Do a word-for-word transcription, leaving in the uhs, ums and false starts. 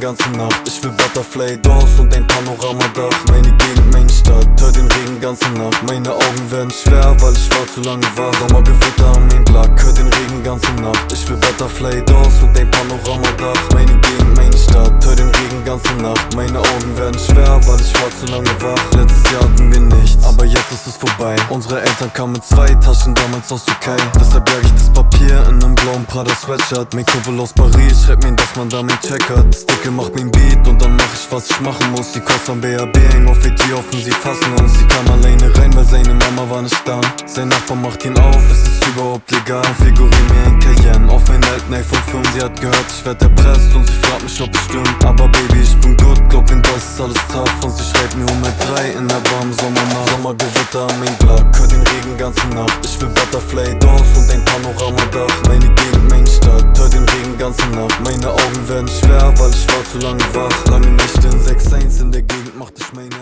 ganze Nacht. Ich will Butterfly Doors und ein Panoramadach. Meine Gegend, meine Stadt, hör den Regen ganze Nacht. Meine Augen werden schwer, weil ich war zu lange wach. Sommergewitter am mein Black, hör den Regen ganze Nacht. Ich will Butterfly Doors und ein Panoramadach. Meine Gegend, meine Stadt, hör den Regen ganze Nacht. Meine Augen werden schwer, weil ich war zu lange wach. Letztes Jahr hatten wir nichts, aber jetzt ist es vorbei. Unsere Eltern kamen mit zwei Taschen damals aus Türkei. Deshalb jag ich das Papier in einem blauen Prada Sweatshirt. Mein Kumpel aus Paris schreibt mir, dass man da mein Check hat. Das Dicke macht mir ein Beat und dann mach ich, was ich machen muss. Die Kost am B A B hängen auf E T offen, sie fassen uns. Sie kam alleine rein, weil seine Mama war nicht da. Sein Nachbar macht ihn auf, es ist überhaupt legal. Konfigurier mir ein Cayenne auf meinen alten iPhone fünf. Sie hat gehört, ich werd erpresst und sie fragt mich, ob es stimmt. Aber Baby, ich bin gut, glaub mir, das ist alles tough. Und sie schreibt mir um mit drei in der warmen Sommernacht. Sommergewitter am mein Black, hör den Regen ganze Nacht. Ich will Butterfly Doors und ein Panoramadach. Meine Gegend, meine Stadt, hör den Regen ganze Nacht. Meine Augen werden schwer, weil ich war zu lange wach. Lange Nächte in sechs eins in der Gegend macht ich mein